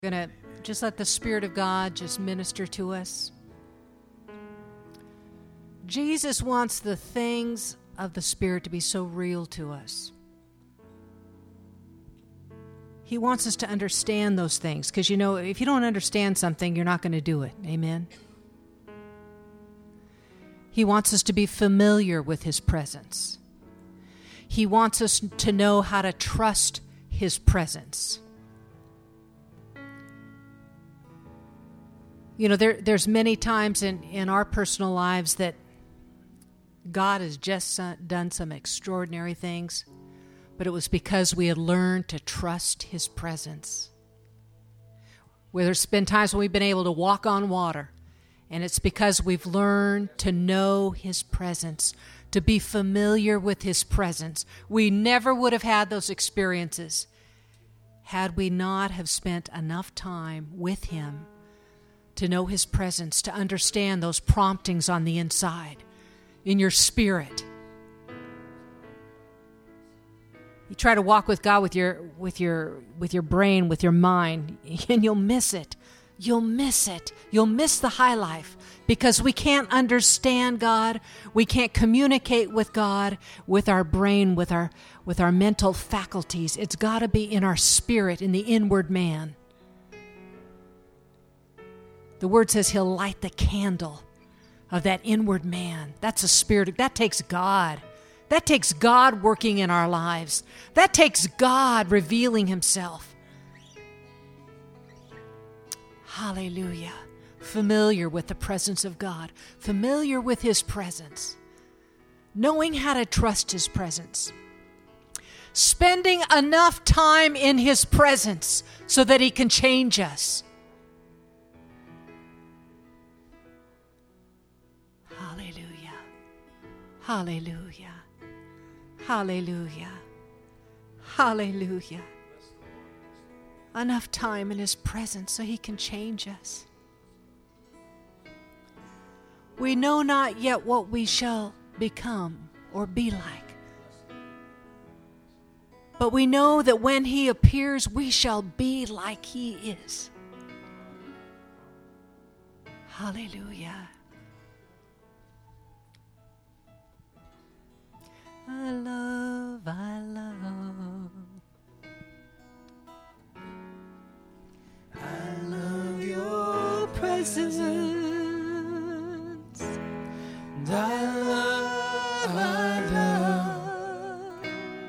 We're going to just let the Spirit of God just minister to us. Jesus wants the things of the Spirit to be so real to us. He wants us to understand those things because, you know, if you don't understand something, you're not going to do it. Amen? He wants us to be familiar with His presence. He wants us to know how to trust His presence. You know, there's many times in our personal lives that God has just done some extraordinary things, but it was because we had learned to trust His presence. Where there's been times when we've been able to walk on water, and it's because we've learned to know His presence, to be familiar with His presence. We never would have had those experiences had we not have spent enough time with Him to know His presence, to understand those promptings on the inside, in your spirit. You try to walk with God with your brain, with your mind, and you'll miss it. You'll miss it. You'll miss the high life because we can't understand God. We can't communicate with God with our brain, with our mental faculties. It's got to be in our spirit, in the inward man. The Word says He'll light the candle of that inward man. That's a spirit. That takes God. That takes God working in our lives. That takes God revealing Himself. Hallelujah. Familiar with the presence of God. Familiar with His presence. Knowing how to trust His presence. Spending enough time in His presence so that He can change us. Hallelujah. Hallelujah. Hallelujah. Hallelujah. Enough time in His presence so He can change us. We know not yet what we shall become or be like. But we know that when He appears, we shall be like He is. Hallelujah. I love your presence. And I love.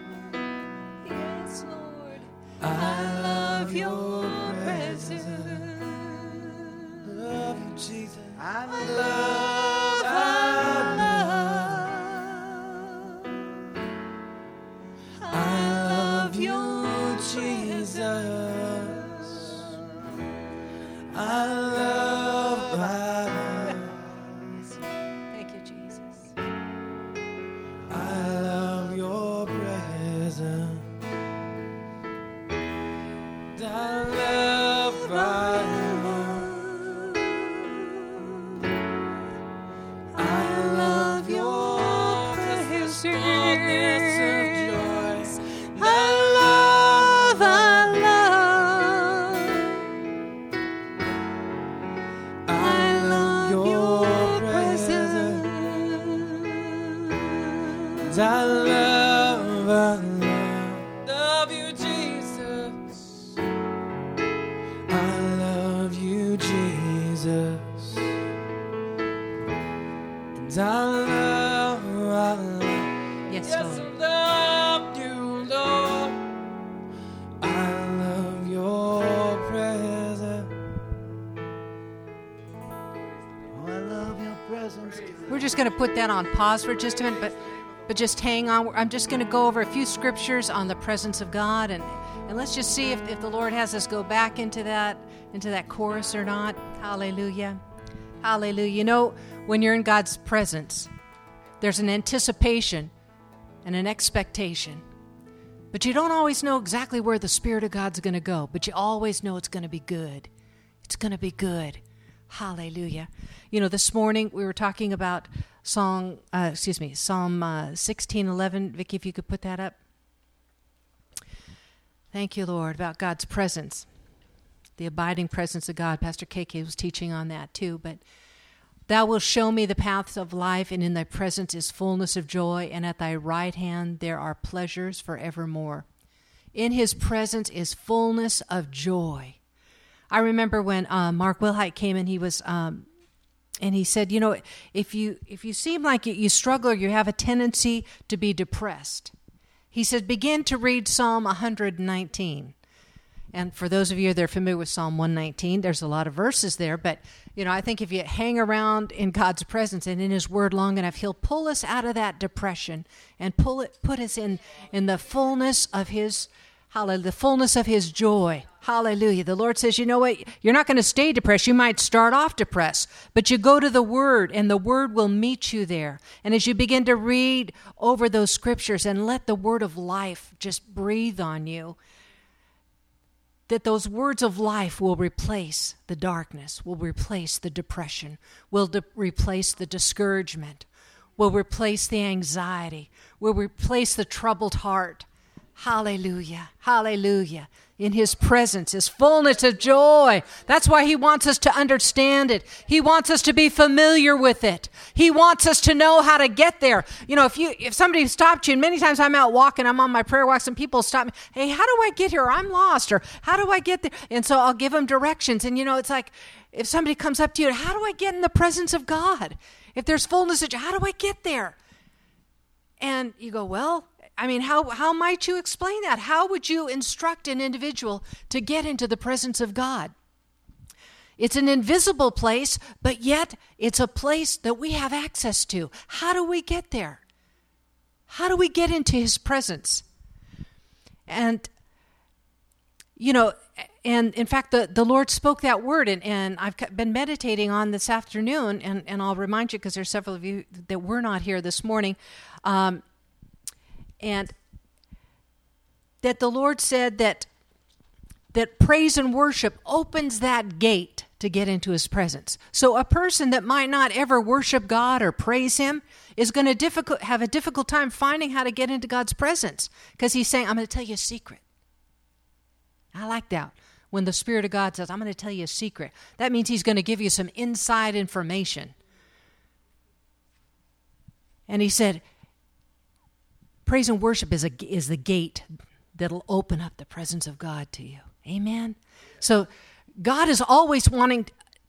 Yes, Lord. I love your presence. Love you, Jesus. I love. Thank you, Jesus. I love your presence. I love your presence. Fullness of joy. I love. I love you, Jesus. I love you, Jesus. And I love. Yes, Lord. I love you, Lord. I love your presence. Oh, I love your presence. We're just going to put that on pause for just a minute, but just hang on. I'm just going to go over a few scriptures on the presence of God, and let's just see if the Lord has us go back into that chorus or not. Hallelujah. Hallelujah. You know, when you're in God's presence, there's an anticipation and an expectation. But you don't always know exactly where the Spirit of God's going to go, but you always know it's going to be good. It's going to be good. Hallelujah. You know, this morning we were talking about Psalm 16:11. Vicki, if you could put that up. Thank you, Lord, about God's presence. The abiding presence of God. Pastor KK was teaching on that too. But thou wilt show me the paths of life, and in thy presence is fullness of joy, and at thy right hand there are pleasures forevermore. In his presence is fullness of joy. I remember when Mark Wilhite came and he was, and he said, you know, if you seem like you struggle or you have a tendency to be depressed, he said, begin to read Psalm 119. And for those of you that are familiar with Psalm 119, there's a lot of verses there. But, you know, I think if you hang around in God's presence and in his word long enough, he'll pull us out of that depression and put us in the fullness of his, hallelujah, the fullness of his joy. Hallelujah. The Lord says, you know what? You're not going to stay depressed. You might start off depressed, but you go to the Word, and the Word will meet you there. And as you begin to read over those scriptures and let the Word of life just breathe on you, that those words of life will replace the darkness, will replace the depression, will replace the discouragement, will replace the anxiety, will replace the troubled heart. Hallelujah. Hallelujah. In his presence is fullness of joy. That's why he wants us to understand it. He wants us to be familiar with it. He wants us to know how to get there. You know, if somebody stopped you, and many times I'm out walking, I'm on my prayer walks, and people stop me, hey, how do I get here? I'm lost, or how do I get there? And so I'll give them directions. And, you know, it's like if somebody comes up to you, how do I get in the presence of God? If there's fullness of joy, how do I get there? And you go, well, I mean, how might you explain that? How would you instruct an individual to get into the presence of God? It's an invisible place, but yet it's a place that we have access to. How do we get there? How do we get into his presence? And, you know, and in fact, the Lord spoke that word, and I've been meditating on this afternoon, and I'll remind you, because there's several of you that were not here this morning, and that the Lord said that praise and worship opens that gate to get into his presence. So a person that might not ever worship God or praise him is going to have a difficult time finding how to get into God's presence, because he's saying, I'm going to tell you a secret. I like that. When the Spirit of God says, I'm going to tell you a secret, that means he's going to give you some inside information. And he said, praise and worship is the gate that'll open up the presence of God to you. Amen? So God is always wanting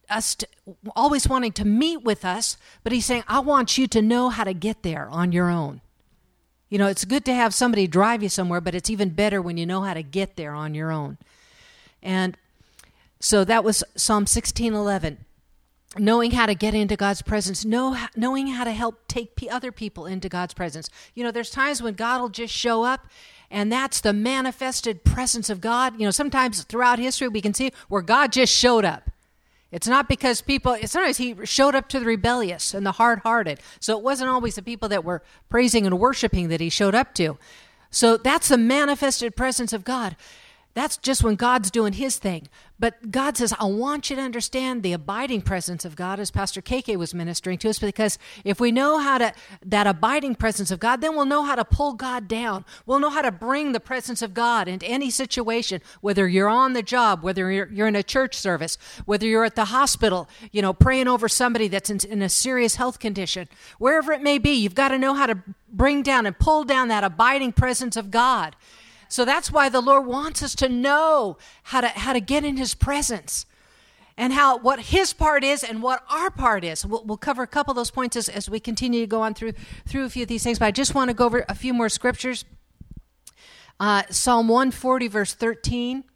to meet with us, but he's saying, I want you to know how to get there on your own. You know, it's good to have somebody drive you somewhere, but it's even better when you know how to get there on your own. And so that was Psalm 16:11. Knowing how to get into God's presence, knowing how to help take other people into God's presence. You know, there's times when God will just show up, and that's the manifested presence of God. You know, sometimes throughout history we can see where God just showed up. It's not because sometimes he showed up to the rebellious and the hard-hearted. So it wasn't always the people that were praising and worshiping that he showed up to. So that's the manifested presence of God. That's just when God's doing his thing. But God says, I want you to understand the abiding presence of God, as Pastor KK was ministering to us, because if we know that abiding presence of God, then we'll know how to pull God down. We'll know how to bring the presence of God into any situation, whether you're on the job, whether you're in a church service, whether you're at the hospital, you know, praying over somebody that's in a serious health condition. Wherever it may be, you've got to know how to bring down and pull down that abiding presence of God. So that's why the Lord wants us to know how to get in his presence, and what his part is and what our part is. We'll cover a couple of those points as we continue to go on through a few of these things, but I just want to go over a few more scriptures. Psalm 140, verse 13.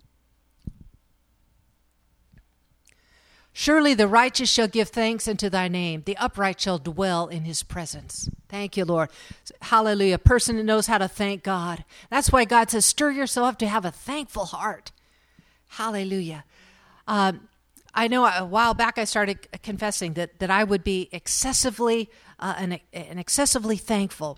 Surely the righteous shall give thanks unto thy name. The upright shall dwell in his presence. Thank you, Lord. Hallelujah. A person that knows how to thank God. That's why God says, stir yourself up to have a thankful heart. Hallelujah. I know a while back I started confessing that I would be excessively thankful.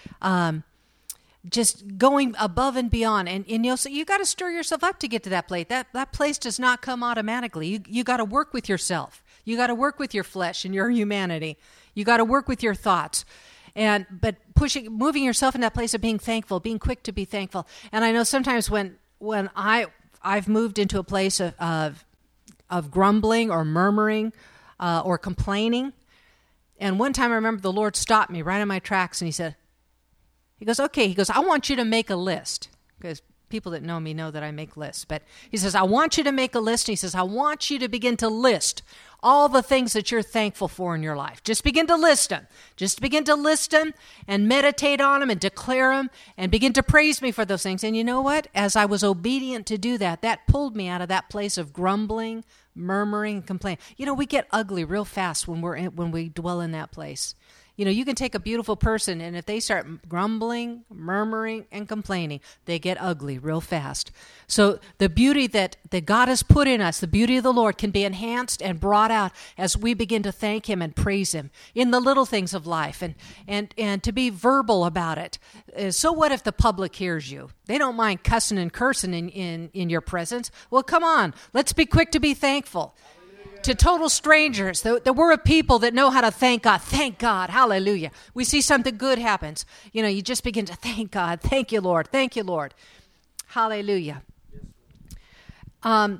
Just going above and beyond. And you know, so you got to stir yourself up to get to that place. That place does not come automatically. You got to work with yourself. You got to work with your flesh and your humanity. You got to work with your thoughts. But moving yourself in that place of being thankful, being quick to be thankful. And I know sometimes when I I've moved into a place of grumbling or murmuring or complaining. And one time I remember the Lord stopped me right in my tracks and he goes, okay, I want you to make a list. Because people that know me know that I make lists. But he says, I want you to make a list. And he says, I want you to begin to list all the things that you're thankful for in your life. Just begin to list them. Just begin to list them and meditate on them and declare them and begin to praise me for those things. And you know what? As I was obedient to do that, that pulled me out of that place of grumbling, murmuring, and complaining. You know, we get ugly real fast when we dwell in that place. You know, you can take a beautiful person, and if they start grumbling, murmuring, and complaining, they get ugly real fast. So the beauty that God has put in us, the beauty of the Lord, can be enhanced and brought out as we begin to thank Him and praise Him in the little things of life, and to be verbal about it. So what if the public hears you? They don't mind cussing and cursing in your presence. Well, come on, let's be quick to be thankful. To total strangers, that we're a people that know how to thank God. Thank God. Hallelujah. We see something good happens. You know, you just begin to thank God. Thank you, Lord. Thank you, Lord. Hallelujah. And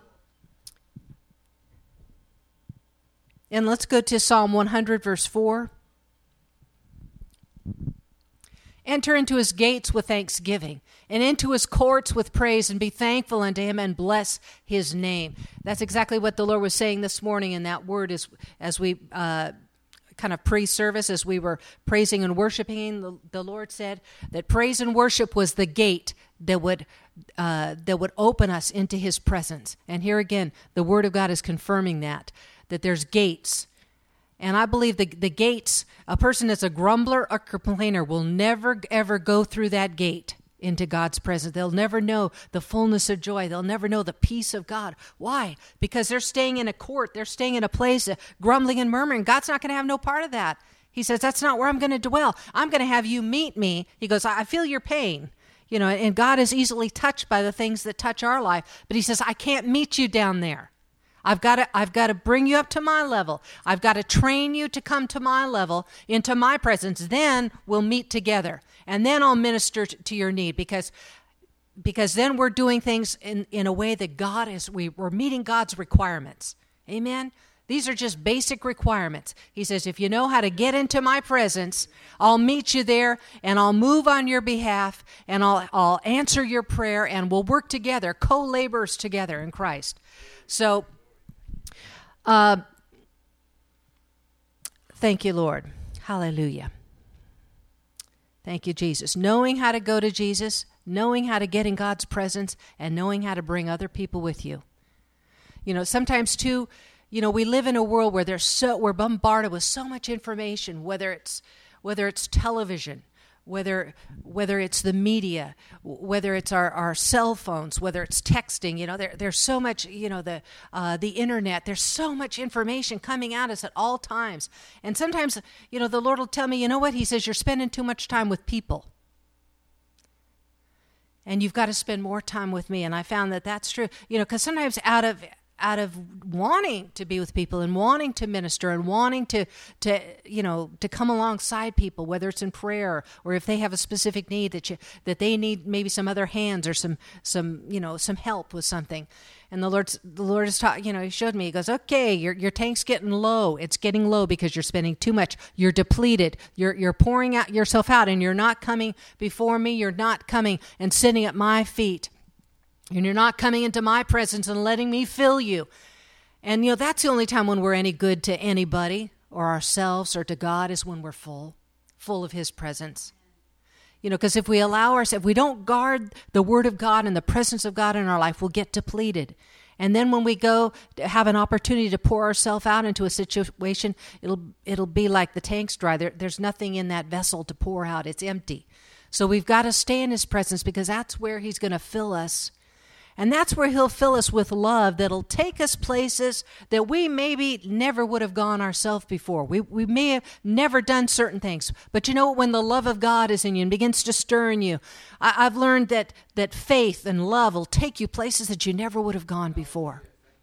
let's go to Psalm 100, verse 4. Enter into His gates with thanksgiving, and into His courts with praise, and be thankful unto Him, and bless His name. That's exactly what the Lord was saying this morning in that word as we kind of pre-service, as we were praising and worshiping. The Lord said that praise and worship was the gate that would open us into His presence. And here again, the Word of God is confirming that there's gates. And I believe the gates, a person that's a grumbler or complainer will never, ever go through that gate into God's presence. They'll never know the fullness of joy. They'll never know the peace of God. Why? Because they're staying in a court. They're staying in a place of grumbling and murmuring. God's not going to have no part of that. He says, that's not where I'm going to dwell. I'm going to have you meet me. He goes, I feel your pain. You know, and God is easily touched by the things that touch our life. But He says, I can't meet you down there. I've got to bring you up to my level. I've got to train you to come to my level, into my presence. Then we'll meet together. And then I'll minister to your need because then we're doing things in a way that we're meeting God's requirements. Amen? These are just basic requirements. He says, if you know how to get into my presence, I'll meet you there, and I'll move on your behalf, and I'll answer your prayer, and we'll work together, co-laborers together in Christ. So, thank you, Lord. Hallelujah. Thank you, Jesus. Knowing how to go to Jesus, knowing how to get in God's presence, and knowing how to bring other people with you. You know, sometimes too, you know, we live in a world where we're bombarded with so much information, whether it's television, whether it's the media, whether it's our cell phones, whether it's texting. You know, there's so much, you know, the internet. There's so much information coming at us at all times. And sometimes, you know, the Lord will tell me, you know what? He says, you're spending too much time with people. And you've got to spend more time with me. And I found that that's true. You know, because sometimes out of wanting to be with people and wanting to minister and wanting to come alongside people, whether it's in prayer or if they have a specific need that they need maybe some other hands or some help with something. And the Lord is talking, you know, He showed me, He goes, okay, your tank's getting low. It's getting low because you're spending too much. You're depleted. You're pouring out yourself out, and you're not coming before me. You're not coming and sitting at my feet. And you're not coming into my presence and letting me fill you. And, you know, that's the only time when we're any good to anybody or ourselves or to God is when we're full of His presence. You know, because if we don't guard the Word of God and the presence of God in our life, we'll get depleted. And then when we go to have an opportunity to pour ourselves out into a situation, it'll be like the tank's dry. There's nothing in that vessel to pour out. It's empty. So we've got to stay in His presence because that's where He's going to fill us. And that's where He'll fill us with love that'll take us places that we maybe never would have gone ourselves before. We may have never done certain things. But you know, when the love of God is in you and begins to stir in you, I've learned that faith and love will take you places that you never would have gone before.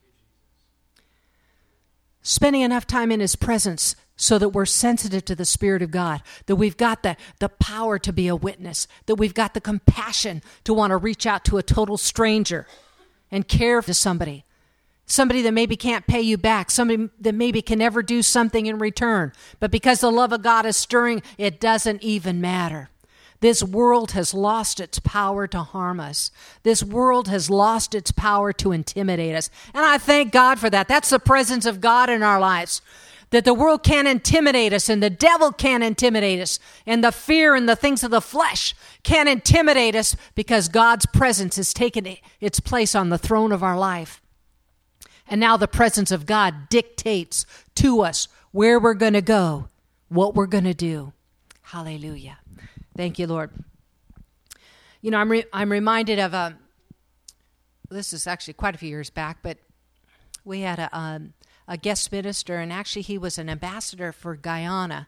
Spending enough time in His presence so that we're sensitive to the Spirit of God, that we've got the power to be a witness, that we've got the compassion to want to reach out to a total stranger. and care for somebody. Somebody that maybe can't pay you back, somebody that maybe can never do something in return. But because the love of God is stirring, it doesn't even matter. This world has lost its power to harm us. This world has lost its power to intimidate us. And I thank God for that. That's the presence of God in our lives. That the world can't intimidate us, and the devil can't intimidate us, and the fear and the things of the flesh can't intimidate us, because God's presence has taken its place on the throne of our life. And now the presence of God dictates to us where we're going to go, what we're going to do. Hallelujah. Thank you, Lord. You know, I'm reminded of this is actually quite a few years back, but we had a guest minister, and actually he was an ambassador for Guyana.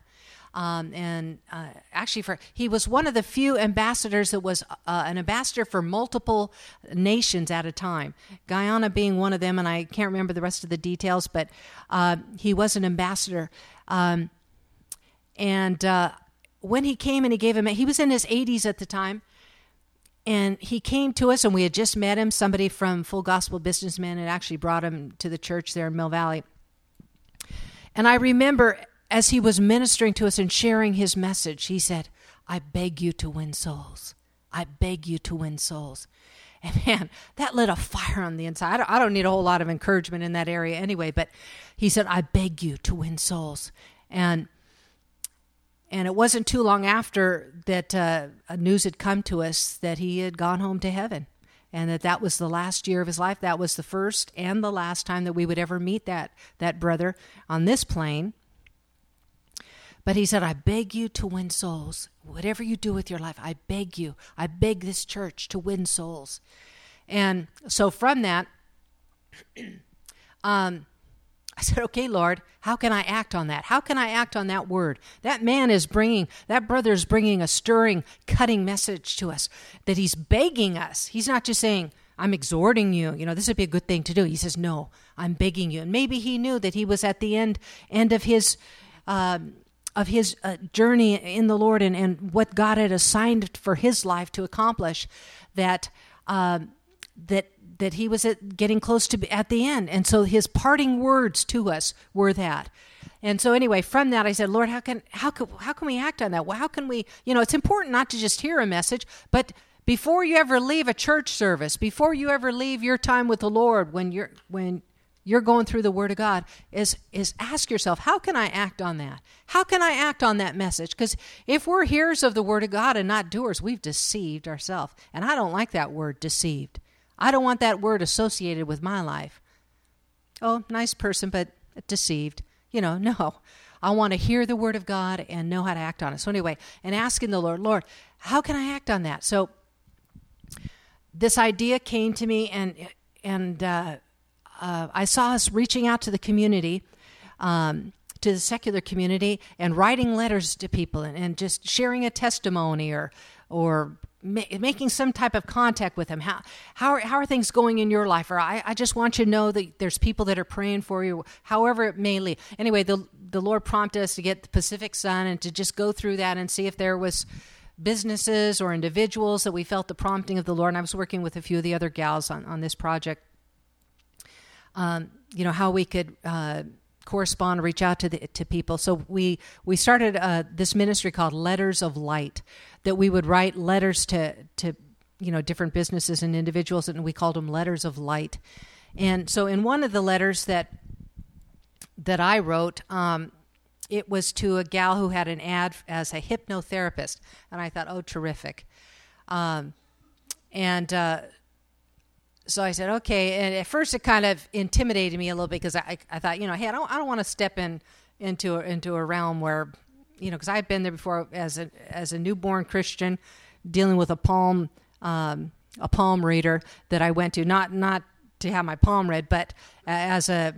He was one of the few ambassadors that was an ambassador for multiple nations at a time, Guyana being one of them, and I can't remember the rest of the details, but he was an ambassador. When he came and he was in his 80s at the time, and he came to us, and we had just met him. Somebody from Full Gospel Businessmen had actually brought him to the church there in Mill Valley. And I remember as he was ministering to us and sharing his message, he said, "I beg you to win souls. I beg you to win souls." And man, that lit a fire on the inside. I don't need a whole lot of encouragement in that area anyway, but he said, "I beg you to win souls." And it wasn't too long after that news had come to us that he had gone home to heaven, and that was the last year of his life. That was the first and the last time that we would ever meet that brother on this plane. But he said, "I beg you to win souls. Whatever you do with your life, I beg you. I beg this church to win souls." And so from that, I said, "Okay, Lord, how can I act on that? How can I act on that word?" That brother is bringing a stirring, cutting message to us, that he's begging us. He's not just saying, "I'm exhorting you, this would be a good thing to do." He says, "No, I'm begging you." And maybe he knew that he was at the end of his journey in the Lord, and what God had assigned for his life to accomplish, that he was getting close to at the end. And so his parting words to us were that. And so anyway, from that I said, "Lord, how can we act on that? Well, how can we, it's important not to just hear a message, but before you ever leave a church service, before you ever leave your time with the Lord, when you're going through the Word of God, is ask yourself, how can I act on that? How can I act on that message? Because if we're hearers of the Word of God and not doers, we've deceived ourselves. And I don't like that word, deceived. I don't want that word associated with my life. Oh, nice person, but deceived. No. I want to hear the Word of God and know how to act on it. So anyway, and asking the Lord, how can I act on that? So this idea came to me, and I saw us reaching out to the community, to the secular community, and writing letters to people, and just sharing a testimony or making some type of contact with them. How are things going in your life? Or I just want you to know that there's people that are praying for you, however it may lead. Anyway, the Lord prompted us to get the Pacific Sun and to just go through that and see if there was businesses or individuals that we felt the prompting of the Lord. And I was working with a few of the other gals on this project. How we could correspond, reach out to people. So we started this ministry called Letters of Light, that we would write letters to different businesses and individuals, and we called them Letters of Light. And so in one of the letters that I wrote, it was to a gal who had an ad as a hypnotherapist, and I thought, oh, terrific. So I said, okay. And at first it kind of intimidated me a little bit, because I thought, hey, I don't want to step into a realm where, because I had been there before as a newborn Christian, dealing with a palm reader that I went to, not to have my palm read, but as a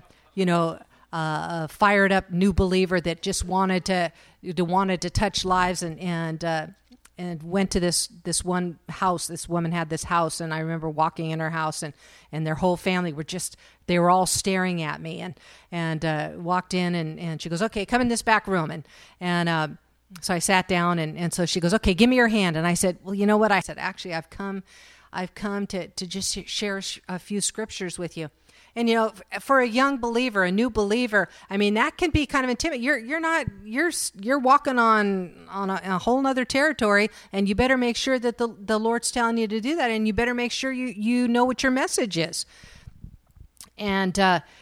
fired up new believer that just wanted to touch lives, and went to this one house. This woman had this house, and I remember walking in her house, and their whole family they were all staring at me, and walked in, and she goes, "Okay, come in this back room." And so I sat down, and so she goes, "Okay, give me your hand." And I said, "Well, you know what?" I said, "Actually, I've come I've come to just share a few scriptures with you. And, you know, for a young believer, a new believer, I mean, that can be kind of intimidating. You're walking on a whole nother territory, and you better make sure that the Lord's telling you to do that, and you better make sure you know what your message is. And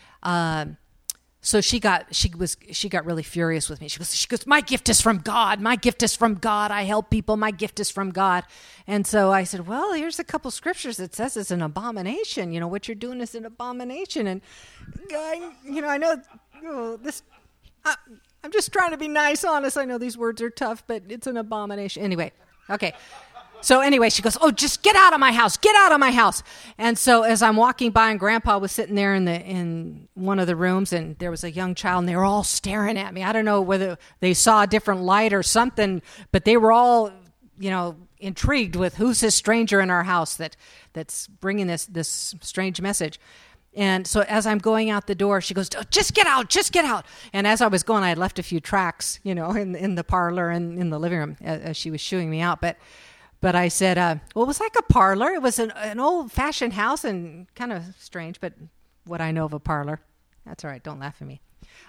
so she got really furious with me. She goes, my gift is from God. My gift is from God. I help people. My gift is from God. And so I said, well, here's a couple scriptures that says it's an abomination. You know, what you're doing is an abomination. And I know this. I'm just trying to be nice, honest. I know these words are tough, but it's an abomination. Anyway, okay. So anyway, she goes, oh, just get out of my house. Get out of my house. And so as I'm walking by, and Grandpa was sitting there in one of the rooms, and there was a young child, and they were all staring at me. I don't know whether they saw a different light or something, but they were all, intrigued with who's this stranger in our house that's bringing this strange message. And so as I'm going out the door, she goes, oh, just get out, just get out. And as I was going, I had left a few tracts, in the parlor and in the living room as she was shooing me out. But I said, well, it was like a parlor. It was an old-fashioned house and kind of strange, but what I know of a parlor. That's all right. Don't laugh at me.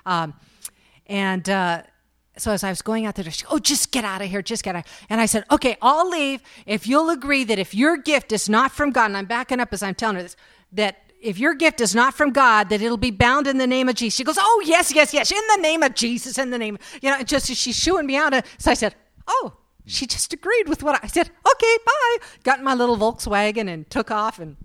So as I was going out the door, she goes, oh, just get out of here. Just get out. And I said, okay, I'll leave if you'll agree that if your gift is not from God, and I'm backing up as I'm telling her this, that if your gift is not from God, that it'll be bound in the name of Jesus. She goes, oh, yes, in the name of Jesus, in the name. Just as she's shooing me out. So I said, oh. She just agreed with what I said. Okay, bye. Got in my little Volkswagen and took off. And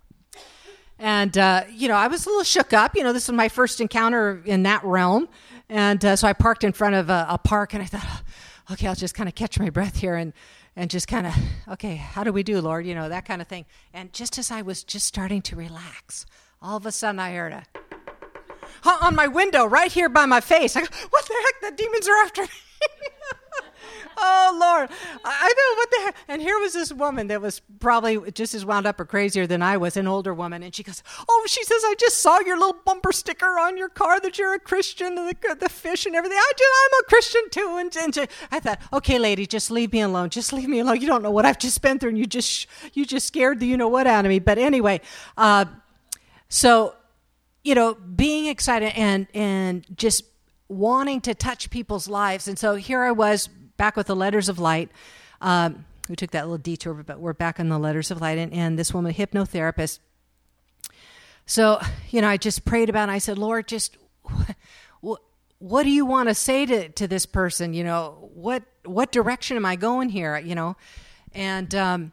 I was a little shook up. This was my first encounter in that realm. And so I parked in front of a park, and I thought, okay, I'll just kind of catch my breath here and just kind of, okay, how do we do, Lord? That kind of thing. And just as I was just starting to relax, all of a sudden I heard on my window right here by my face. I go, what the heck? The demons are after me. Oh, Lord, I know what the heck. And here was this woman that was probably just as wound up or crazier than I was, an older woman. And she goes, she says, I just saw your little bumper sticker on your car that you're a Christian, the fish and everything. I'm a Christian too. And I thought, okay, lady, just leave me alone. Just leave me alone. You don't know what I've just been through, and you just scared the you-know-what out of me. But anyway, so, being excited and just wanting to touch people's lives. And so here I was, back with the Letters of Light. We took that little detour, but we're back on the Letters of Light. And this woman, a hypnotherapist. So, I just prayed about it. I said, Lord, just what do you want to say to this person? What direction am I going here? And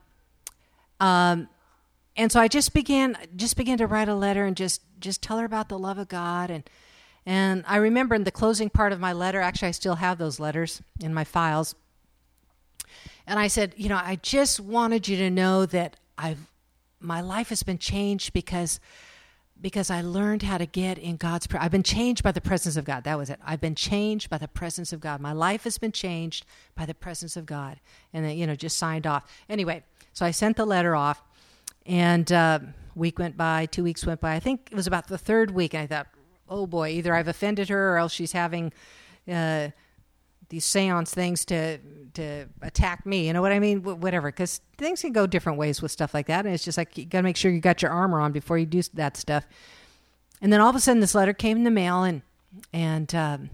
so I just began to write a letter and just tell her about the love of God. And I remember in the closing part of my letter, actually I still have those letters in my files. And I said, I just wanted you to know that my life has been changed because I learned how to get in God's presence. I've been changed by the presence of God. That was it. I've been changed by the presence of God. My life has been changed by the presence of God. And then, just signed off. Anyway, so I sent the letter off, and week went by, 2 weeks went by. I think it was about the third week, and I thought, oh boy, either I've offended her or else she's having these seance things to attack me. You know what I mean? Whatever, because things can go different ways with stuff like that. And it's just like, you got to make sure you got your armor on before you do that stuff. And then all of a sudden this letter came in the mail, and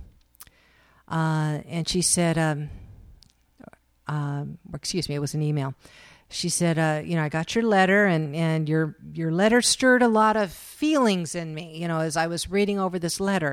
she said, it was an email. She said, I got your letter, and your letter stirred a lot of feelings in me, as I was reading over this letter.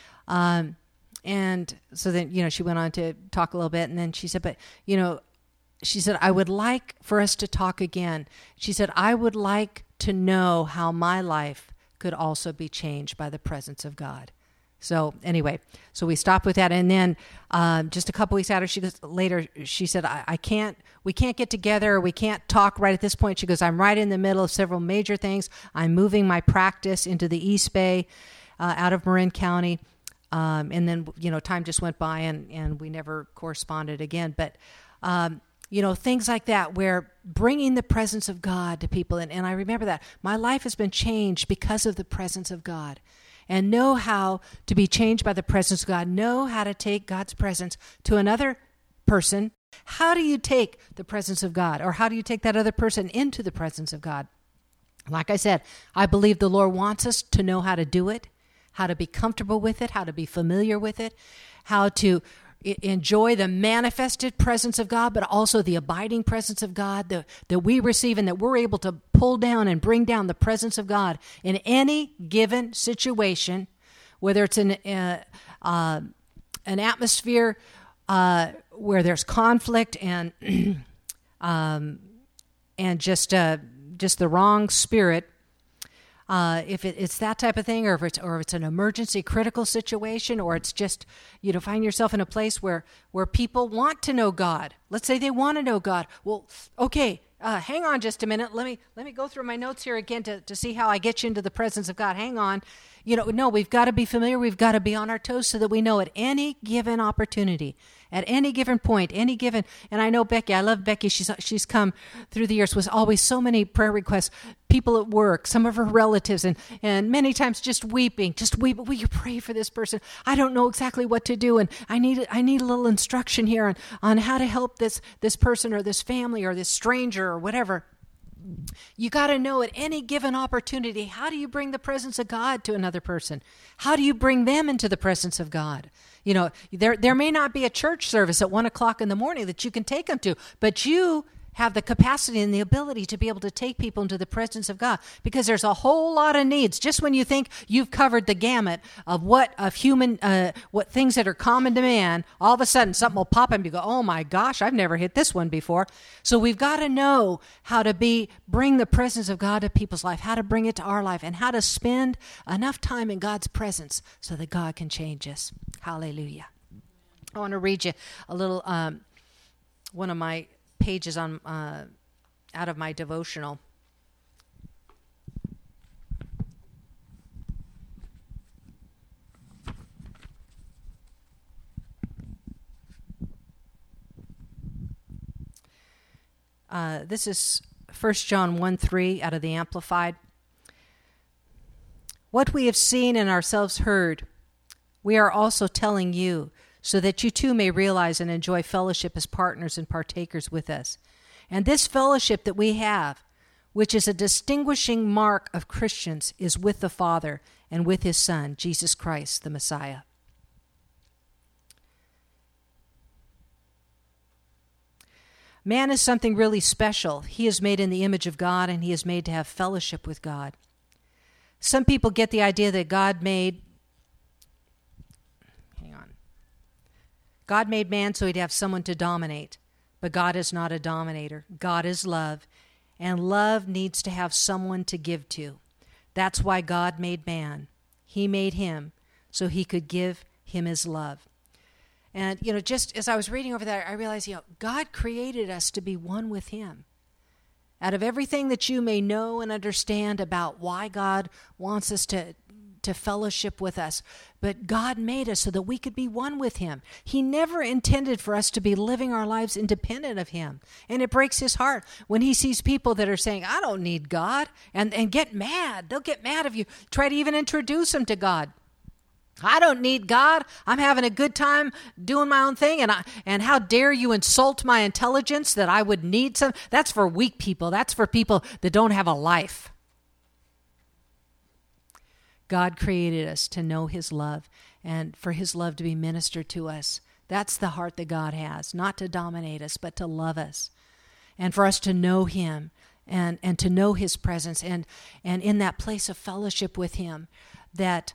And so then, she went on to talk a little bit, and then she said, she said, I would like for us to talk again. She said, I would like to know how my life could also be changed by the presence of God. So anyway, so we stopped with that. And then just a couple weeks later, she said, we can't get together. We can't talk right at this point. She goes, I'm right in the middle of several major things. I'm moving my practice into the East Bay out of Marin County. And then, time just went by and we never corresponded again. But, things like that, where bringing the presence of God to people. And I remember that my life has been changed because of the presence of God. And know how to be changed by the presence of God. Know how to take God's presence to another person How do you take the presence of God, or how do you take that other person into the presence of God? Like I said, I believe the Lord wants us to know how to do it, how to be comfortable with it, how to be familiar with it, how to enjoy the manifested presence of God, but also the abiding presence of God that we receive, and that we're able to pull down and bring down the presence of God in any given situation, whether it's an atmosphere where there's conflict and just the wrong spirit. If it's that type of thing, or if it's an emergency critical situation, or it's just, find yourself in a place where people want to know God. Let's say they want to know God. Well, okay, hang on just a minute. Let me go through my notes here again to see how I get you into the presence of God. Hang on. No, we've got to be familiar. We've got to be on our toes so that we know at any given opportunity, at any given point, and I know Becky, I love Becky. She's come through the years with always so many prayer requests, people at work, some of her relatives, and many times just weeping. Will you pray for this person? I don't know exactly what to do, and I need a little instruction here on how to help this person or this family or this stranger or whatever. You got to know at any given opportunity, how do you bring the presence of God to another person? How do you bring them into the presence of God? There may not be a church service at 1:00 in the morning that you can take them to, but you have the capacity and the ability to be able to take people into the presence of God, because there's a whole lot of needs. Just when you think you've covered the gamut of what things that are common to man, all of a sudden something will pop up and you go, oh my gosh, I've never hit this one before. So we've got to know how to bring the presence of God to people's life, how to bring it to our life, and how to spend enough time in God's presence so that God can change us. Hallelujah. I want to read you a little, one of my pages on out of my devotional. This is 1 John 1:3 out of the Amplified. What we have seen and ourselves heard, we are also telling you, so that you too may realize and enjoy fellowship as partners and partakers with us. And this fellowship that we have, which is a distinguishing mark of Christians, is with the Father and with his Son, Jesus Christ, the Messiah. Man is something really special. He is made in the image of God, and he is made to have fellowship with God. Some people get the idea that God made man so he'd have someone to dominate. But God is not a dominator. God is love, and love needs to have someone to give to. That's why God made man. He made him so he could give him his love. And, just as I was reading over that, I realized, God created us to be one with him. Out of everything that you may know and understand about why God wants us to fellowship with us, but God made us so that we could be one with him. He never intended for us to be living our lives independent of him. And it breaks his heart when he sees people that are saying, I don't need God, and get mad. They'll get mad if you try to even introduce them to God. I don't need God. I'm having a good time doing my own thing, and how dare you insult my intelligence that I would need some. That's for weak people. That's for people that don't have a life. God created us to know his love and for his love to be ministered to us. That's the heart that God has, not to dominate us, but to love us, and for us to know him and to know his presence, and in that place of fellowship with him, that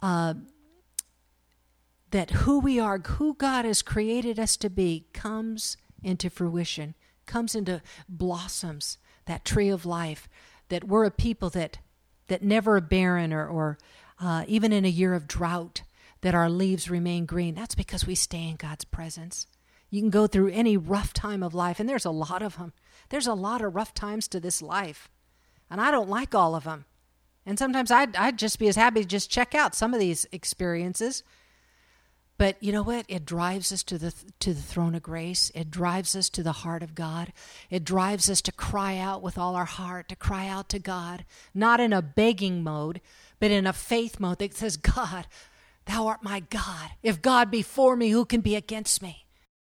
who we are, who God has created us to be, comes into fruition, comes into blossoms, that tree of life, that we're a people that never are barren or even in a year of drought, that our leaves remain green. That's because we stay in God's presence. You can go through any rough time of life, and there's a lot of them. There's a lot of rough times to this life, and I don't like all of them. And sometimes I'd just be as happy to just check out some of these experiences. But you know what? It drives us to the throne of grace. It drives us to the heart of God. It drives us to cry out with all our heart, to cry out to God, not in a begging mode, but in a faith mode that says, God, thou art my God. If God be for me, who can be against me?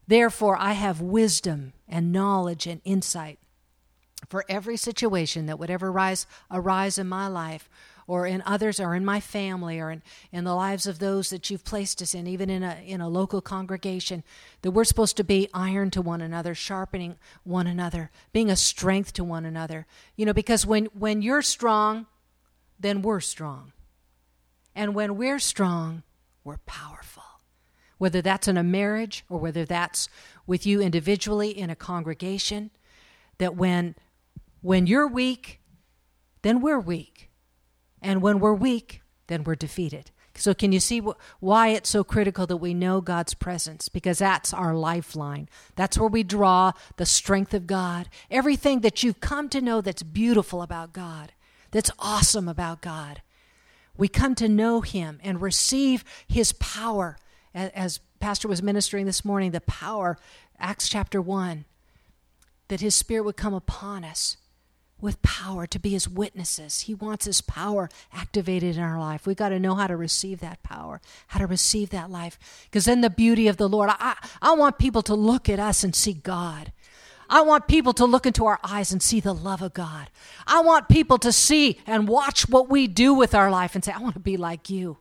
Therefore, I have wisdom and knowledge and insight for every situation that would ever arise in my life or in others or in my family or in the lives of those that you've placed us in, even in a local congregation, that we're supposed to be iron to one another, sharpening one another, being a strength to one another. Because when you're strong, then we're strong. And when we're strong, we're powerful. Whether that's in a marriage or whether that's with you individually in a congregation, that when you're weak, then we're weak. And when we're weak, then we're defeated. So can you see why it's so critical that we know God's presence? Because that's our lifeline. That's where we draw the strength of God. Everything that you've come to know that's beautiful about God, that's awesome about God. We come to know him and receive his power. As Pastor was ministering this morning, the power, Acts chapter 1, that his Spirit would come upon us with power to be his witnesses. He wants his power activated in our life. We've got to know how to receive that power, how to receive that life. Because then the beauty of the Lord, I want people to look at us and see God. I want people to look into our eyes and see the love of God. I want people to see and watch what we do with our life and say, I want to be like you.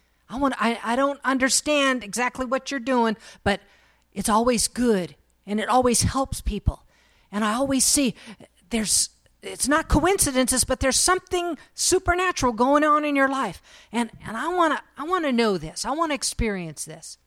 I don't understand exactly what you're doing, but it's always good and it always helps people. And I always see it's not coincidences, but there's something supernatural going on in your life. And I want to know this. I want to experience this.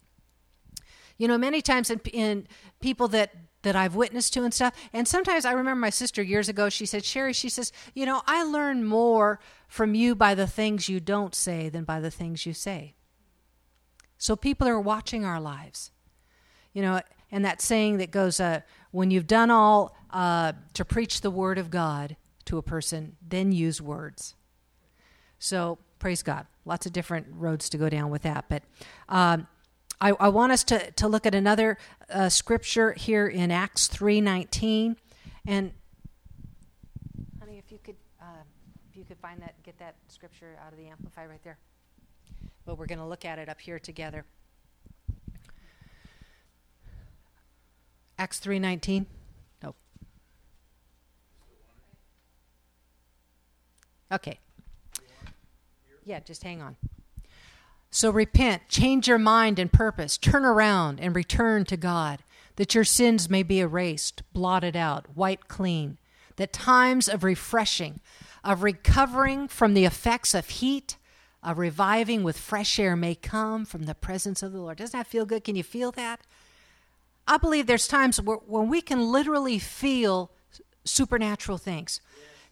Many times in people that I've witnessed to and stuff, and sometimes I remember my sister years ago, she said, Sherry, she says, I learn more from you by the things you don't say than by the things you say. So people are watching our lives. And that saying that goes, when you've done all to preach the word of God to a person, then use words. So praise God. Lots of different roads to go down with that. But I want us to look at another scripture here in Acts 3:19. And honey, if you could find that, get that scripture out of the Amplify right there. But we're going to look at it up here together. Acts 3:19. No. Okay. Yeah, just hang on. So repent, change your mind and purpose, turn around and return to God, that your sins may be erased, blotted out, wiped clean, that times of refreshing, of recovering from the effects of heat, of reviving with fresh air may come from the presence of the Lord. Doesn't that feel good? Can you feel that? I believe there's times when we can literally feel supernatural things.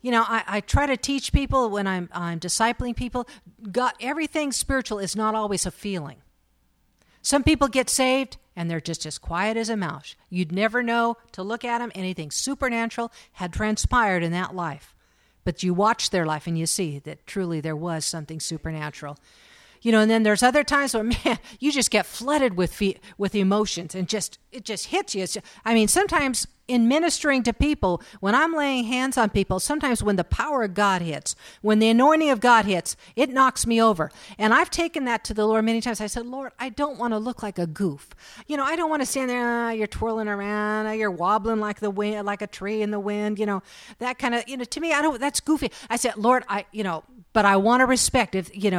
I try to teach people when I'm discipling people, God, everything spiritual is not always a feeling. Some people get saved and they're just as quiet as a mouse. You'd never know to look at them. Anything supernatural had transpired in that life. But you watch their life and you see that truly there was something supernatural. And then there's other times where, man, you just get flooded with emotions and it just hits you. Sometimes in ministering to people, when I'm laying hands on people, sometimes when the power of God hits, when the anointing of God hits, it knocks me over. And I've taken that to the Lord many times. I said, Lord, I don't want to look like a goof. I don't want to stand there, you're twirling around, you're wobbling like the wind, like a tree in the wind, that kind of, to me, that's goofy. I said, Lord, but I want to respect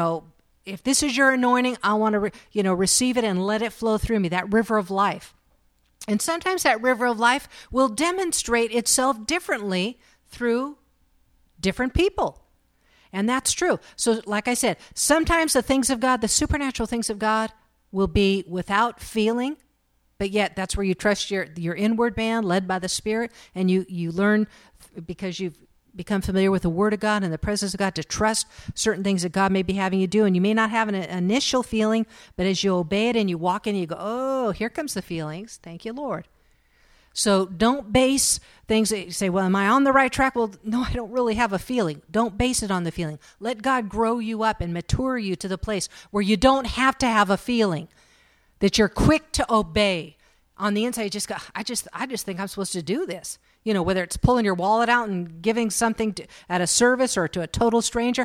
if this is your anointing, I want to, receive it and let it flow through me, that river of life. And sometimes that river of life will demonstrate itself differently through different people. And that's true. So like I said, sometimes the things of God, the supernatural things of God will be without feeling, but yet that's where you trust your inward man led by the Spirit, and you learn because you've become familiar with the Word of God and the presence of God to trust certain things that God may be having you do. And you may not have an initial feeling, but as you obey it and you walk in, you go, oh, here comes the feelings. Thank you, Lord. So don't base things that you say, well, am I on the right track? Well, no, I don't really have a feeling. Don't base it on the feeling. Let God grow you up and mature you to the place where you don't have to have a feeling, that you're quick to obey. On the inside, you just go, I just think I'm supposed to do this. Whether it's pulling your wallet out and giving something at a service or to a total stranger,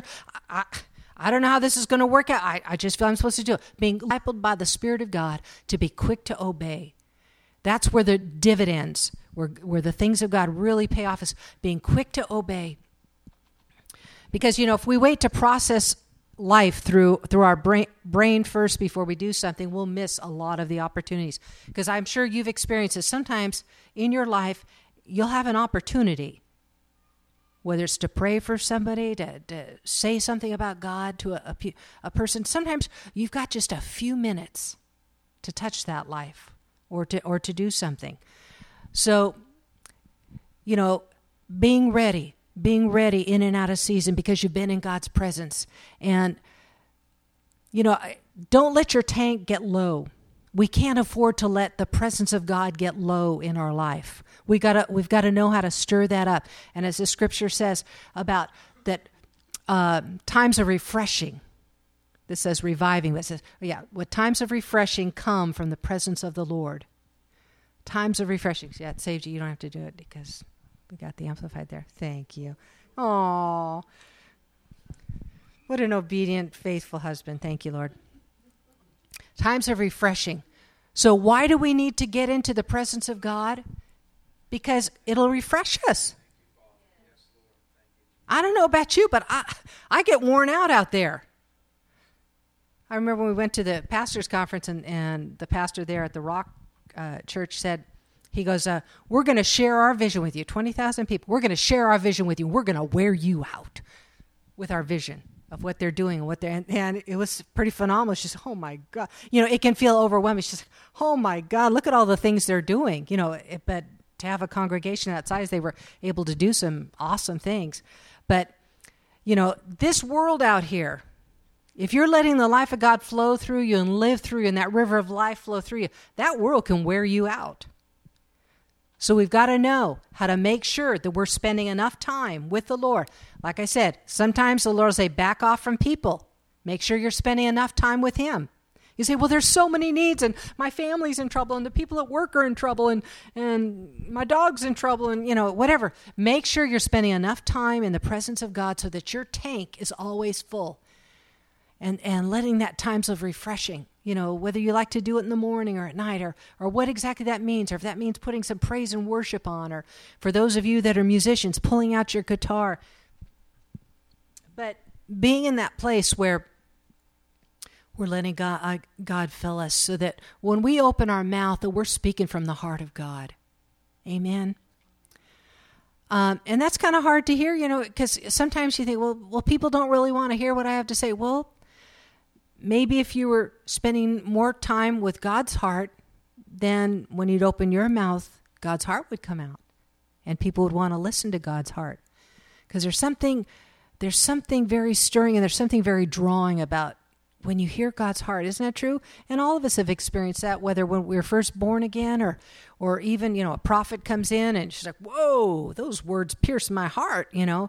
I don't know how this is going to work out. I just feel I'm supposed to do it. Being discipled by the Spirit of God to be quick to obey. That's where the dividends, where the things of God really pay off, is being quick to obey. Because, if we wait to process life through our brain first before we do something, we'll miss a lot of the opportunities. Because I'm sure you've experienced this. Sometimes in your life, you'll have an opportunity, whether it's to pray for somebody, to say something about God to a person. Sometimes you've got just a few minutes to touch that life or to do something. So, being ready in and out of season because you've been in God's presence. And, don't let your tank get low. We can't afford to let the presence of God get low in our life. We've got to know how to stir that up. And as the scripture says about that, times of refreshing, this says reviving, but it says, what times of refreshing come from the presence of the Lord. Times of refreshing. Yeah, it saved you. You don't have to do it because we got the Amplified there. Thank you. Oh, what an obedient, faithful husband. Thank you, Lord. Times of refreshing. So why do we need to get into the presence of God? Because it'll refresh us. I don't know about you, but I get worn out there. I remember when we went to the pastor's conference and the pastor there at the Rock Church said, he goes, we're going to share our vision with you, 20,000 people. We're going to share our vision with you. We're going to wear you out with our vision of what they're doing and it was pretty phenomenal. It's just, oh my God, it can feel overwhelming. It's just, oh my God, look at all the things they're doing, but to have a congregation that size, they were able to do some awesome things. But, this world out here, if you're letting the life of God flow through you and live through you and that river of life flow through you, that world can wear you out. So we've got to know how to make sure that we're spending enough time with the Lord. Like I said, sometimes the Lord will say, back off from people. Make sure you're spending enough time with Him. You say, well, there's so many needs, and my family's in trouble, and the people at work are in trouble, and my dog's in trouble, and, whatever. Make sure you're spending enough time in the presence of God so that your tank is always full. And letting that times of refreshing, whether you like to do it in the morning or at night or what exactly that means, or if that means putting some praise and worship on, or for those of you that are musicians, pulling out your guitar. But being in that place where we're letting God fill us so that when we open our mouth, that we're speaking from the heart of God. Amen. And that's kind of hard to hear, because sometimes you think, well, people don't really want to hear what I have to say. Well, maybe if you were spending more time with God's heart, then when you'd open your mouth, God's heart would come out, and people would want to listen to God's heart. Because there's something very stirring and there's something very drawing about when you hear God's heart. Isn't that true? And all of us have experienced that, whether when we were first born again or even, a prophet comes in and she's like, whoa, those words pierce my heart,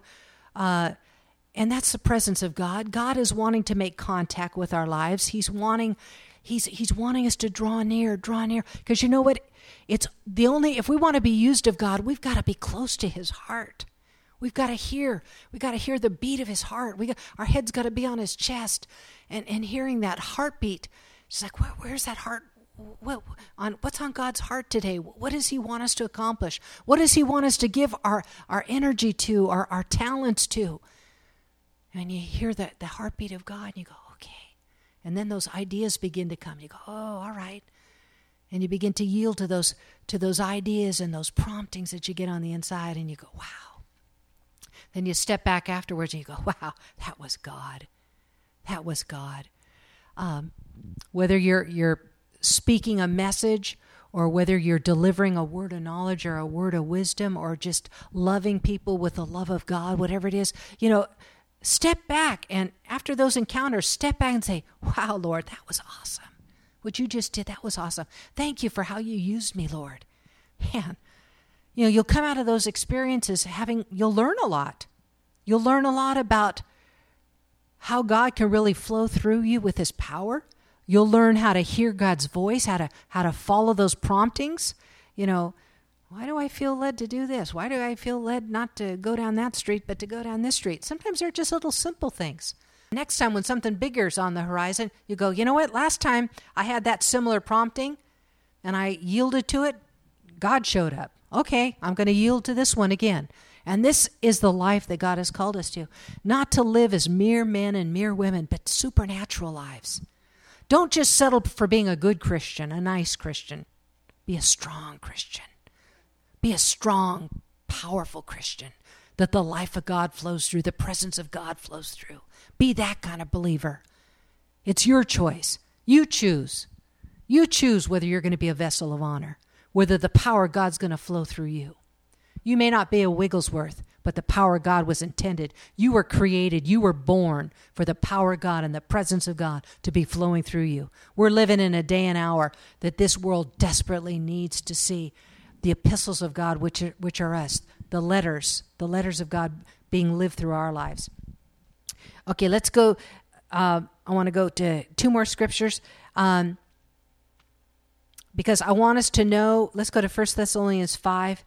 and that's the presence of God. God is wanting to make contact with our lives. He's wanting us to draw near. Because you know what? If we want to be used of God, we've got to be close to His heart. We've got to hear the beat of His heart. Our head's got to be on His chest and hearing that heartbeat. It's like, where's that heart? What's on God's heart today? What does He want us to accomplish? What does He want us to give our energy to, our talents to? And you hear the heartbeat of God, and you go, okay. And then those ideas begin to come. You go, oh, all right. And you begin to yield to those ideas and those promptings that you get on the inside, and you go, wow. Then you step back afterwards, and you go, wow, that was God. That was God. Whether you're speaking a message, or whether you're delivering a word of knowledge or a word of wisdom, or just loving people with the love of God, whatever it is, step back, and after those encounters, step back and say, wow, Lord, that was awesome. What you just did, that was awesome. Thank you for how you used me, Lord. Man, you'll come out of those experiences you'll learn a lot. You'll learn a lot about how God can really flow through you with His power. You'll learn how to hear God's voice, how to follow those promptings. Why do I feel led to do this? Why do I feel led not to go down that street, but to go down this street? Sometimes they're just little simple things. Next time when something bigger is on the horizon, you go, you know what? Last time I had that similar prompting and I yielded to it, God showed up. Okay, I'm going to yield to this one again. And this is the life that God has called us to. Not to live as mere men and mere women, but supernatural lives. Don't just settle for being a good Christian, a nice Christian. Be a strong Christian. Be a strong, powerful Christian that the life of God flows through, the presence of God flows through. Be that kind of believer. It's your choice. You choose. You choose whether you're going to be a vessel of honor, whether the power of God's going to flow through you. You may not be a Wigglesworth, but the power of God was intended. You were created. You were born for the power of God and the presence of God to be flowing through you. We're living in a day and hour that this world desperately needs to see the epistles of God, which are us, the letters of God being lived through our lives. Okay, let's go. I want to go to 2 more scriptures because I want us to know. Let's go to 1 Thessalonians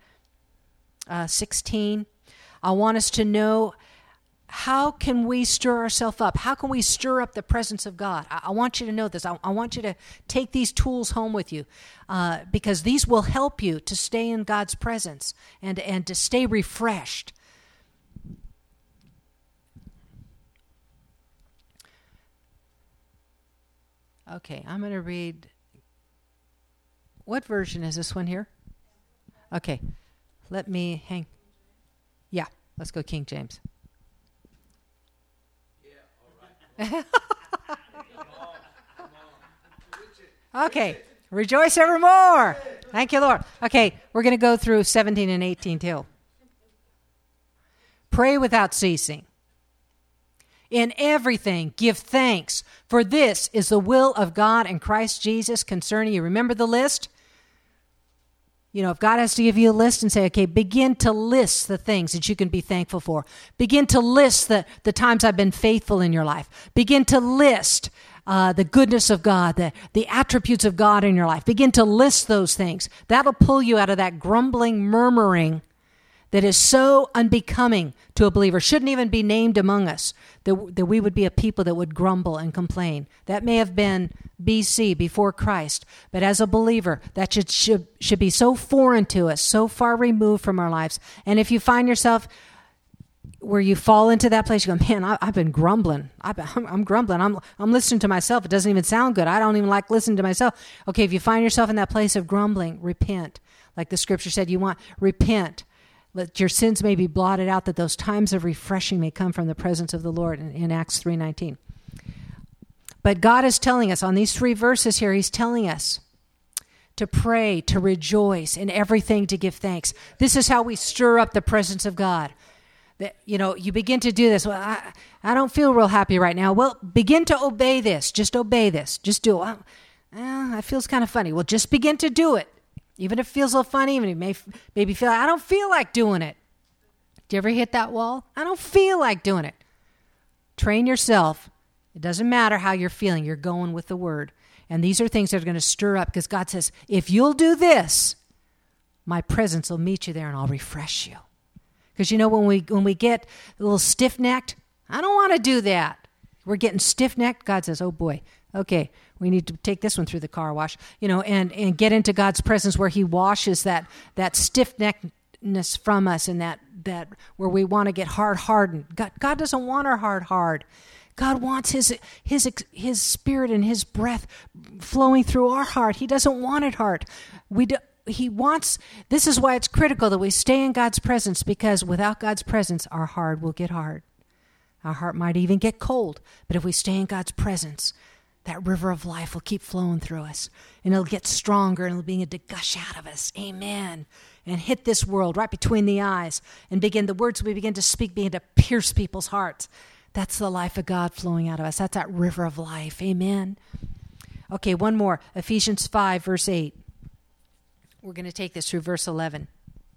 5:16. I want us to know, how can we stir ourselves up? How can we stir up the presence of God? I want you to know this. I want you to take these tools home with you because these will help you to stay in God's presence and to stay refreshed. Okay, I'm going to read. What version is this one here? Okay, let me hang. Yeah, let's go King James. Okay, rejoice evermore. Thank you, Lord. Okay, we're going to go through 17 and 18 too. Pray without ceasing. In everything, give thanks, for this is the will of God in Christ Jesus concerning you. Remember the list? You know, if God has to give you a list and say, okay, begin to list the things that you can be thankful for. Begin to list the times I've been faithful in your life. Begin to list the goodness of God, the attributes of God in your life. Begin to list those things. That'll pull you out of that grumbling, murmuring that is so unbecoming to a believer. Shouldn't even be named among us, that we would be a people that would grumble and complain. That may have been BC, before Christ, but as a believer, that should be so foreign to us, so far removed from our lives. And if you find yourself where you fall into that place, you go, man, I've been grumbling. I'm grumbling. I'm listening to myself. It doesn't even sound good. I don't even like listening to myself. Okay, if you find yourself in that place of grumbling, repent. Like the scripture said, repent. Let your sins may be blotted out, that those times of refreshing may come from the presence of the Lord in Acts 3:19. But God is telling us on these 3 verses here, he's telling us to pray, to rejoice, in everything to give thanks. This is how we stir up the presence of God. That, you begin to do this. Well, I don't feel real happy right now. Well, begin to obey this. Just obey this. Just do it. It feels kind of funny. Well, just begin to do it. Even if it feels a little funny, even if you maybe feel, I don't feel like doing it. Do you ever hit that wall? I don't feel like doing it. Train yourself. It doesn't matter how you're feeling. You're going with the word. And these are things that are going to stir up, because God says, if you'll do this, my presence will meet you there and I'll refresh you. Because when we get a little stiff-necked, I don't want to do that. We're getting stiff-necked. God says, oh boy, okay, we need to take this one through the car wash, and get into God's presence where he washes that stiff-neckedness from us, and that where we want to get hardened. God doesn't want our heart hard. God wants his spirit and his breath flowing through our heart. He doesn't want it hard. This is why it's critical that we stay in God's presence, because without God's presence, our heart will get hard. Our heart might even get cold. But if we stay in God's presence, that river of life will keep flowing through us, and it'll get stronger, and it'll begin to gush out of us. Amen. And hit this world right between the eyes, and the words we begin to speak begin to pierce people's hearts. That's the life of God flowing out of us. That's that river of life. Amen. Okay, one more. Ephesians 5, verse 8. We're going to take this through verse 11.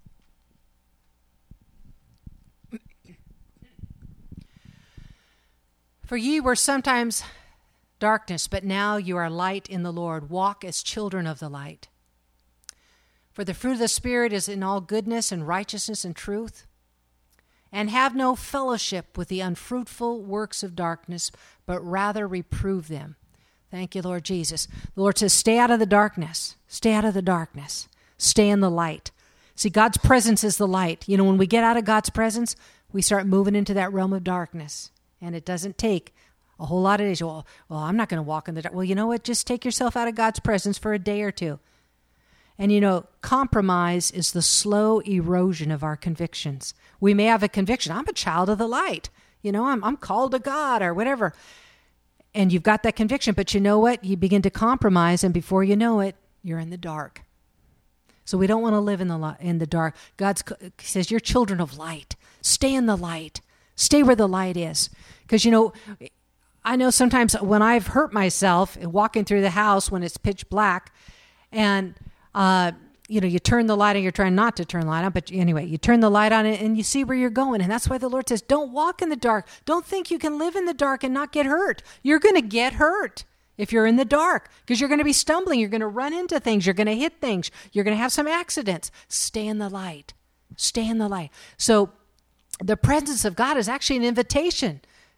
For ye were sometimes darkness, but now you are light in the Lord. Walk as children of the light. For the fruit of the Spirit is in all goodness and righteousness and truth. And have no fellowship with the unfruitful works of darkness, but rather reprove them. Thank you, Lord Jesus. The Lord says, stay out of the darkness. Stay out of the darkness. Stay in the light. See, God's presence is the light. You know, when we get out of God's presence, we start moving into that realm of darkness. And it doesn't take a whole lot of days. Well, I'm not going to walk in the dark. Well, you know what? Just take yourself out of God's presence for a day or two. And you know, compromise is the slow erosion of our convictions. We may have a conviction. I'm a child of the light. You know, I'm called to God or whatever. And you've got that conviction. But you know what? You begin to compromise, and before you know it, you're in the dark. So we don't want to live in the dark. God says, you're children of light. Stay in the light. Stay where the light is. Because, you know, I know sometimes when I've hurt myself walking through the house when it's pitch black, and, you know, you turn the light on, you're trying not to turn the light on, but anyway, you turn the light on and you see where you're going. And that's why the Lord says, don't walk in the dark. Don't think you can live in the dark and not get hurt. You're going to get hurt if you're in the dark, because you're going to be stumbling. You're going to run into things. You're going to hit things. You're going to have some accidents. Stay in the light. Stay in the light. So the presence of God is actually an invitation.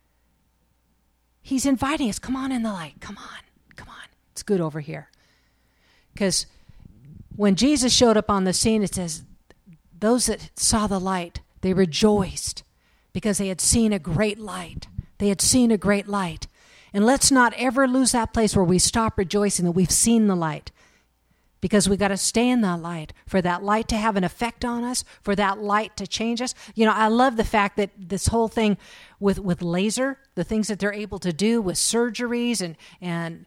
He's inviting us. Come on in the light. Come on. Come on. It's good over here. Because when Jesus showed up on the scene, it says, those that saw the light, they rejoiced because they had seen a great light. They had seen a great light. And let's not ever lose that place where we stop rejoicing that we've seen the light. Because we got to stay in that light, for that light to have an effect on us, for that light to change us. You know, I love the fact that this whole thing with laser, the things that they're able to do with surgeries, and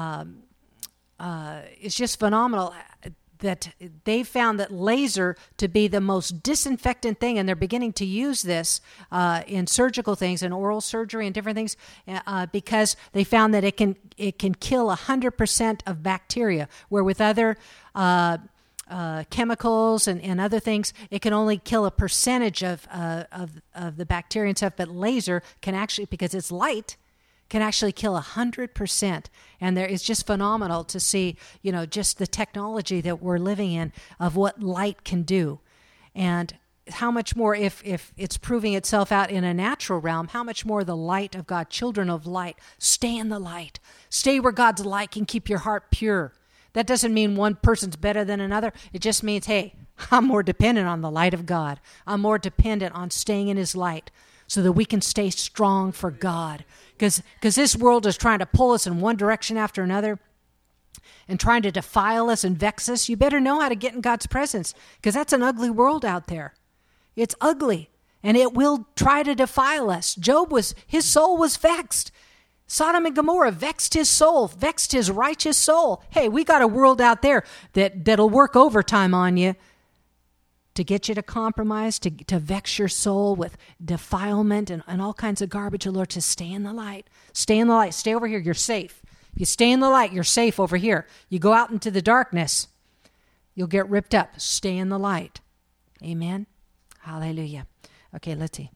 it's just phenomenal that they found that laser to be the most disinfectant thing, and they're beginning to use this in surgical things, in oral surgery and different things, because they found that it can kill 100% of bacteria, where with other chemicals and other things, it can only kill a percentage of the bacteria and stuff. But laser can actually, because it's light, can actually kill 100%. And it's just phenomenal to see, you know, just the technology that we're living in of what light can do. And how much more, if it's proving itself out in a natural realm, how much more the light of God, children of light, stay in the light. Stay where God's light can keep your heart pure. That doesn't mean one person's better than another. It just means, hey, I'm more dependent on the light of God. I'm more dependent on staying in his light so that we can stay strong for God. Because this world is trying to pull us in one direction after another and trying to defile us and vex us. You better know how to get in God's presence, because that's an ugly world out there. It's ugly, and it will try to defile us. His soul was vexed. Sodom and Gomorrah vexed his soul, vexed his righteous soul. Hey, we got a world out there that'll work overtime on you to get you to compromise, to vex your soul with defilement and all kinds of garbage. The Lord says, stay in the light. Stay in the light. Stay over here. You're safe. If you stay in the light, you're safe over here. You go out into the darkness, you'll get ripped up. Stay in the light. Amen. Hallelujah. Okay, let's see.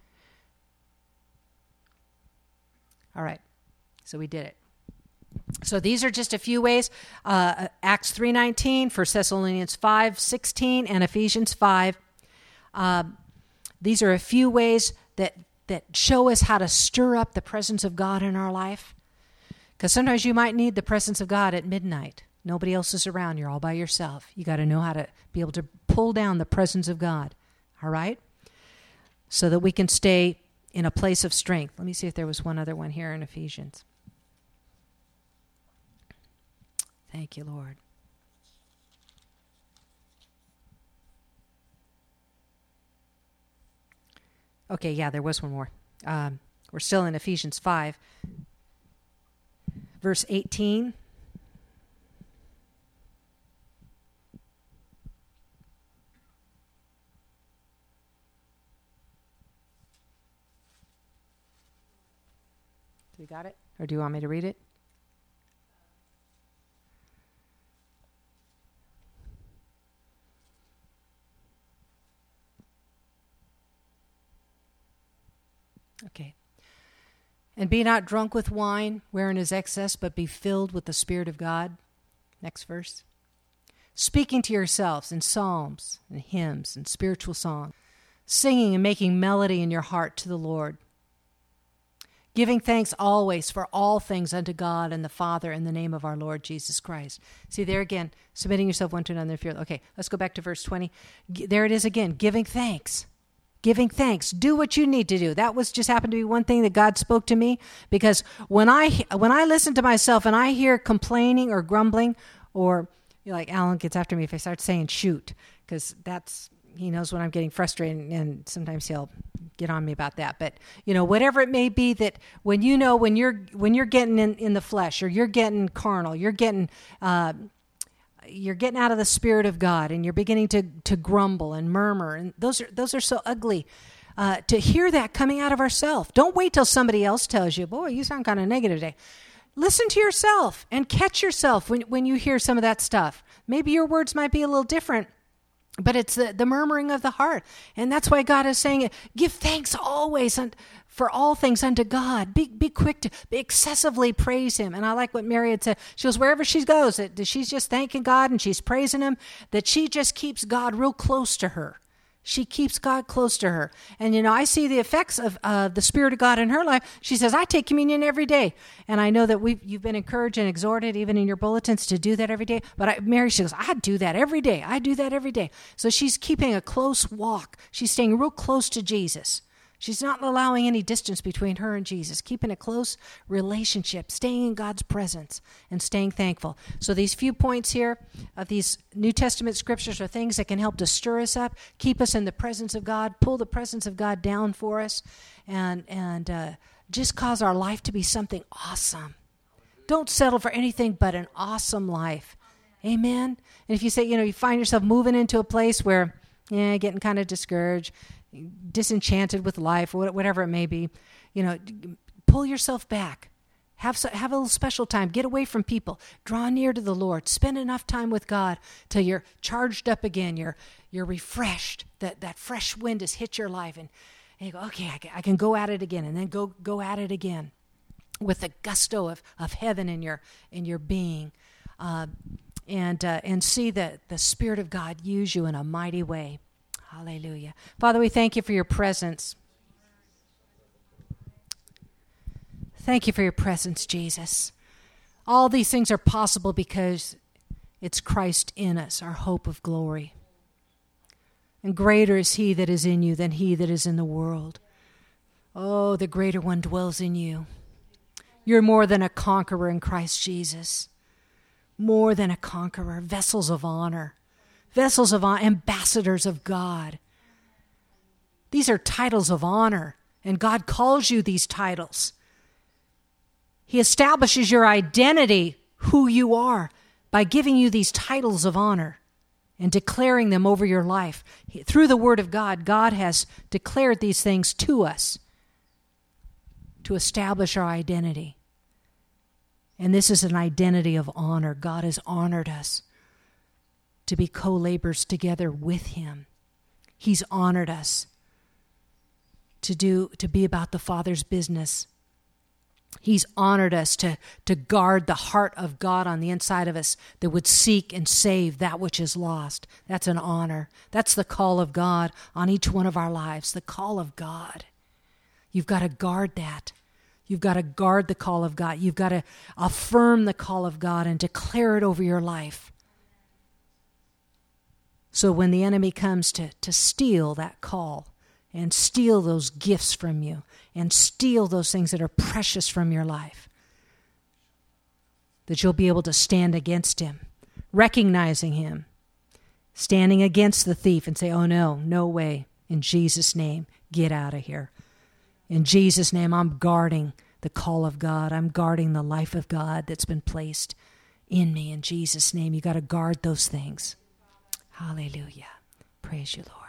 All right. So we did it. So these are just a few ways. Acts 3:19, 1 Thessalonians 5:16, and Ephesians 5. These are a few ways that show us how to stir up the presence of God in our life. Because sometimes you might need the presence of God at midnight. Nobody else is around. You're all by yourself. You got to know how to be able to pull down the presence of God. All right? So that we can stay in a place of strength. Let me see if there was one other one here in Ephesians. Thank you, Lord. Okay, yeah, there was one more. We're still in Ephesians 5, verse 18. You got it? Or do you want me to read it? Okay. And be not drunk with wine, wherein is excess, but be filled with the Spirit of God. Next verse. Speaking to yourselves in psalms and hymns and spiritual songs, singing and making melody in your heart to the Lord, Giving thanks always for all things unto God and the Father in the name of our Lord Jesus Christ. See, there again, submitting yourself one to another. Okay, let's go back to verse 20. There it is again, giving thanks. Giving thanks. Do what you need to do. That was just happened to be one thing that God spoke to me, because when I listen to myself and I hear complaining or grumbling, or like Alan gets after me if I start saying shoot, because he knows when I'm getting frustrated, and sometimes he'll get on me about that. But whatever it may be, that when you're getting in the flesh, or you're getting carnal, you're getting out of the Spirit of God, and you're beginning to grumble and murmur, and those are so ugly. To hear that coming out of ourselves. Don't wait till somebody else tells you, boy, you sound kind of negative today. Listen to yourself and catch yourself when you hear some of that stuff. Maybe your words might be a little different, but it's the murmuring of the heart. And that's why God is saying, give thanks always for all things unto God. Be quick to excessively praise him. And I like what Mary had said. She goes, wherever she goes, that she's just thanking God and she's praising him, that she just keeps God real close to her. She keeps God close to her. And, I see the effects of the Spirit of God in her life. She says, I take communion every day. And I know that you've been encouraged and exhorted, even in your bulletins, to do that every day. But Mary, she goes, I do that every day. I do that every day. So she's keeping a close walk. She's staying real close to Jesus. She's not allowing any distance between her and Jesus, keeping a close relationship, staying in God's presence, and staying thankful. So these few points here of these New Testament scriptures are things that can help to stir us up, keep us in the presence of God, pull the presence of God down for us, and just cause our life to be something awesome. Don't settle for anything but an awesome life. Amen? And if you say, you find yourself moving into a place where, getting kind of discouraged, disenchanted with life, or whatever it may be, pull yourself back. Have a little special time. Get away from people. Draw near to the Lord. Spend enough time with God till you're charged up again. You're refreshed. That fresh wind has hit your life, and you go, okay, I can go at it again, and then go at it again with the gusto of heaven in your being, and see the Spirit of God use you in a mighty way. Hallelujah. Father, we thank you for your presence. Thank you for your presence, Jesus. All these things are possible because it's Christ in us, our hope of glory. And greater is he that is in you than he that is in the world. Oh, the greater one dwells in you. You're more than a conqueror in Christ Jesus. More than a conqueror, vessels of honor. Vessels of honor, ambassadors of God. These are titles of honor, and God calls you these titles. He establishes your identity, who you are, by giving you these titles of honor and declaring them over your life. Through the Word of God, God has declared these things to us to establish our identity. And this is an identity of honor. God has honored us to be co-laborers together with him. He's honored us to be about the Father's business. He's honored us to guard the heart of God on the inside of us that would seek and save that which is lost. That's an honor. That's the call of God on each one of our lives, the call of God. You've got to guard that. You've got to guard the call of God. You've got to affirm the call of God and declare it over your life. So when the enemy comes to steal that call and steal those gifts from you and steal those things that are precious from your life, that you'll be able to stand against him, recognizing him, standing against the thief and say, oh no way, in Jesus' name, get out of here. In Jesus' name, I'm guarding the call of God. I'm guarding the life of God that's been placed in me. In Jesus' name, you got to guard those things. Hallelujah. Praise you, Lord.